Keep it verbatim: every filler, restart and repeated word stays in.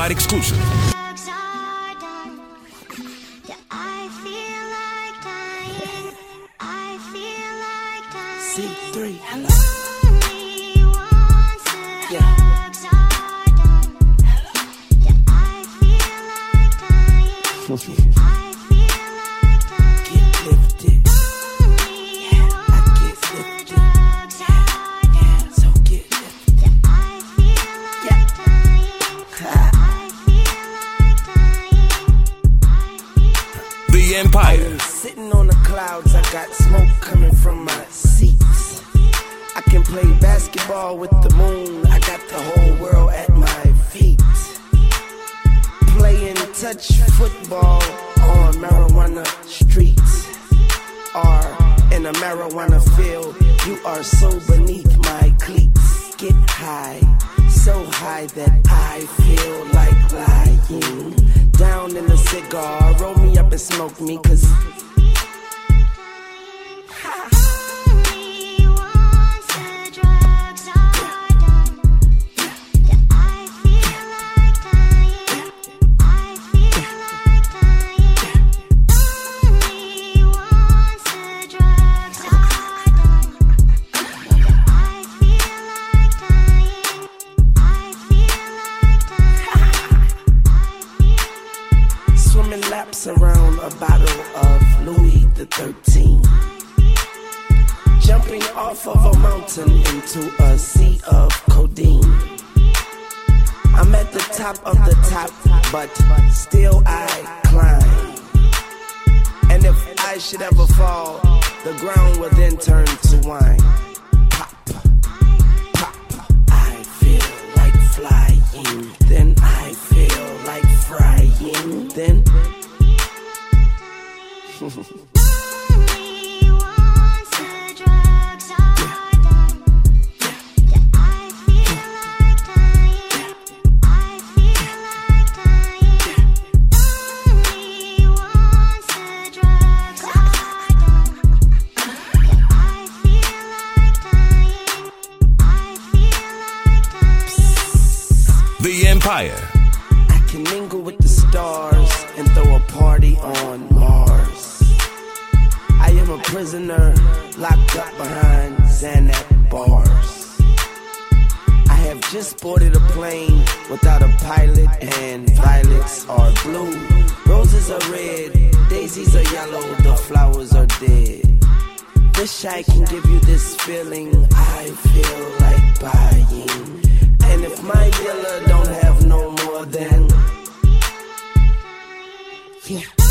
worldwide exclusive. C three. Hello. Get lifted. Yeah, I get lifted. Yeah, so get lifted. Yeah. The Empire. Sitting on the clouds, I got smoke coming from my seats. I can play basketball with the moon. I got the whole world at my feet. Playing touch football on marijuana streets, or in a marijuana field. You are so beneath my cleats. Get high, so high that I feel like lying down in a cigar. Roll me up and smoke me, cause swimming laps around a bottle of Louis the thirteenth, jumping off of a mountain into a sea of codeine. I'm at the top of the top, but still I climb. And if I should ever fall, the ground will then turn to wine. Pop, pop, I feel like flying, then I feel like frying, then The Empire. I can mingle with the stars and throw a party on Mars. I am a prisoner locked up behind Xanax bars. I have just boarded a plane without a pilot, and violets are blue, roses are red, daisies are yellow, the flowers are dead. Wish I can give you this feeling I feel like buying. And if my dealer don't have no more, then yeah.